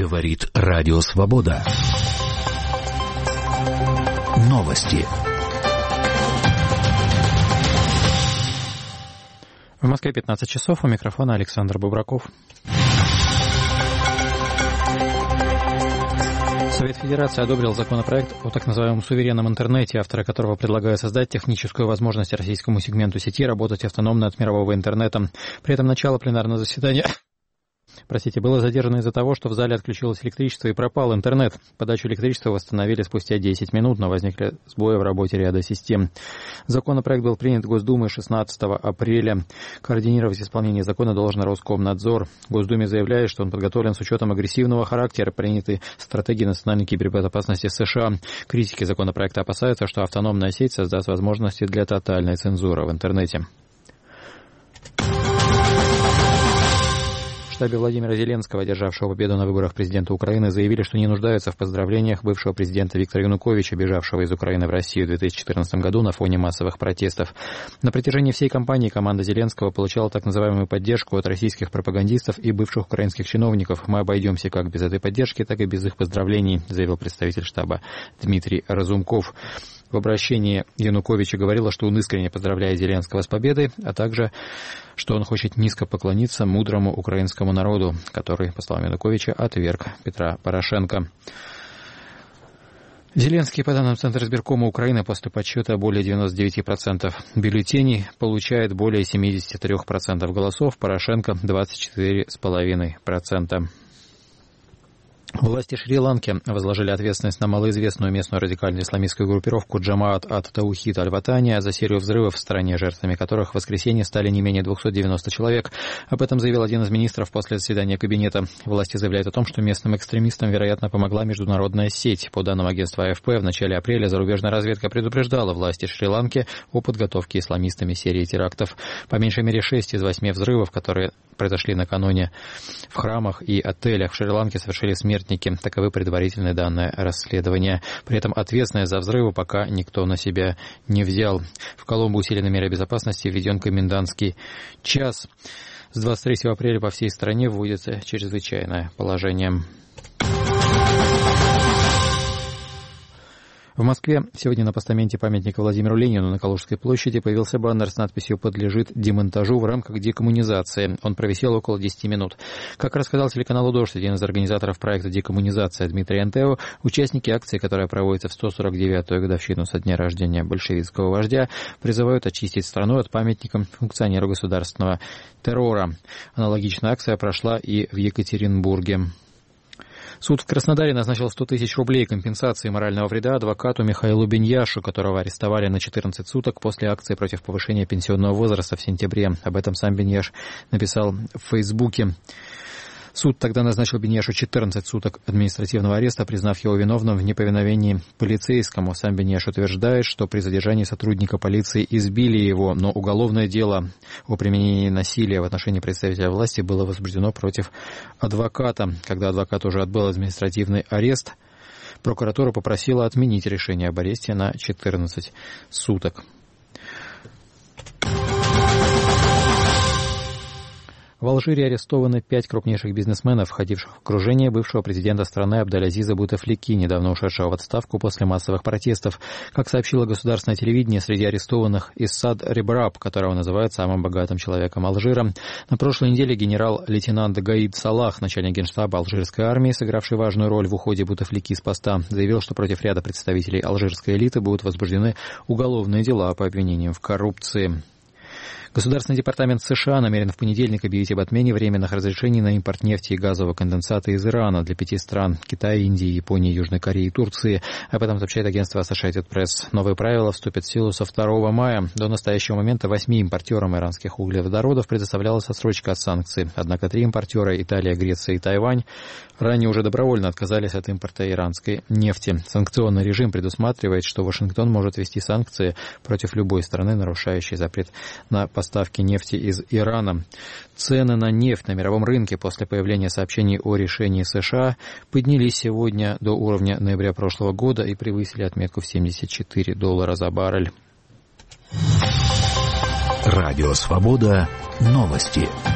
Говорит Радио Свобода. Новости. В Москве 15 часов. У микрофона Александр Бубраков. Совет Федерации одобрил законопроект о так называемом суверенном интернете, авторы которого предлагают создать техническую возможность российскому сегменту сети работать автономно от мирового интернета. При этом начало пленарного заседания было задержано из-за того, что в зале отключилось электричество и пропал интернет. Подачу электричества восстановили спустя 10 минут, но возникли сбои в работе ряда систем. Законопроект был принят Госдумой 16 апреля. Координировать исполнение закона должен Роскомнадзор. Госдуме заявляет, что он подготовлен с учетом агрессивного характера принятой стратегии национальной кибербезопасности США. Критики законопроекта опасаются, что автономная сеть создаст возможности для тотальной цензуры в интернете. В штабе Владимира Зеленского, одержавшего победу на выборах президента Украины, заявили, что не нуждаются в поздравлениях бывшего президента Виктора Януковича, бежавшего из Украины в Россию в 2014 году на фоне массовых протестов. На протяжении всей кампании команда Зеленского получала так называемую поддержку от российских пропагандистов и бывших украинских чиновников. Мы обойдемся как без этой поддержки, так и без их поздравлений, заявил представитель штаба Дмитрий Разумков. В обращении Януковича говорила, что он искренне поздравляет Зеленского с победой, а также, что он хочет низко поклониться мудрому украинскому народу, который, по словам Януковича, отверг Петра Порошенко. Зеленский, по данным Центра избиркома Украины, после подсчета более 99% бюллетеней получает более 73% голосов, Порошенко 24,5%. Власти Шри-Ланки возложили ответственность на малоизвестную местную радикальную исламистскую группировку Джамаат ат-Таухид аль-Ватани за серию взрывов в стране, жертвами которых в воскресенье стали не менее 290 человек. Об этом заявил один из министров после заседания кабинета. Власти заявляют о том, что местным экстремистам, вероятно, помогла международная сеть. По данным агентства АФП, в начале апреля зарубежная разведка предупреждала власти Шри-Ланки о подготовке исламистами серии терактов. По меньшей мере 6 из 8 взрывов, которые произошли накануне в храмах и отелях в Шри-Ланке, совершили смертники. Таковы предварительные данные расследования. При этом ответственность за взрывы пока никто на себя не взял. В Коломбо усилены меры безопасности, введен комендантский час. С 23 апреля по всей стране вводится чрезвычайное положение. В Москве сегодня на постаменте памятника Владимиру Ленину на Калужской площади появился баннер с надписью «Подлежит демонтажу в рамках декоммунизации». Он провисел около 10 минут. Как рассказал телеканалу «Дождь» один из организаторов проекта «Декоммунизация» Дмитрий Антео, участники акции, которая проводится в 149-ю годовщину со дня рождения большевистского вождя, призывают очистить страну от памятника функционеру государственного террора. Аналогичная акция прошла и в Екатеринбурге. Суд в Краснодаре назначил 100 тысяч рублей компенсации морального вреда адвокату Михаилу Беньяшу, которого арестовали на 14 суток после акции против повышения пенсионного возраста в сентябре. Об этом сам Беньяш написал в Фейсбуке. Суд тогда назначил Беньяшу 14 суток административного ареста, признав его виновным в неповиновении полицейскому. Сам Беньяш утверждает, что при задержании сотрудника полиции избили его, но уголовное дело о применении насилия в отношении представителя власти было возбуждено против адвоката. Когда адвокат уже отбыл административный арест, прокуратура попросила отменить решение об аресте на 14 суток. В Алжире арестованы 5 крупнейших бизнесменов, входивших в окружение бывшего президента страны Абдалязиза Бутефлики, недавно ушедшего в отставку после массовых протестов. Как сообщило государственное телевидение, среди арестованных Иссад Рибраб, которого называют самым богатым человеком Алжира. На прошлой неделе генерал-лейтенант Гаид Салах, начальник генштаба алжирской армии, сыгравший важную роль в уходе Бутефлики с поста, заявил, что против ряда представителей алжирской элиты будут возбуждены уголовные дела по обвинениям в коррупции. Государственный департамент США намерен в понедельник объявить об отмене временных разрешений на импорт нефти и газового конденсата из Ирана для 5 стран – Китая, Индии, Японии, Южной Кореи и Турции. Об этом сообщает агентство Associated Press. Новые правила вступят в силу со 2 мая. До настоящего момента 8 импортерам иранских углеводородов предоставлялась отсрочка от санкций. Однако 3 импортера – Италия, Греция и Тайвань – ранее уже добровольно отказались от импорта иранской нефти. Санкционный режим предусматривает, что Вашингтон может ввести санкции против любой страны, нарушающей запрет на поставки нефти из Ирана. Цены на нефть на мировом рынке после появления сообщений о решении США поднялись сегодня до уровня ноября прошлого года и превысили отметку в $74 за баррель. Радио Свобода. Новости.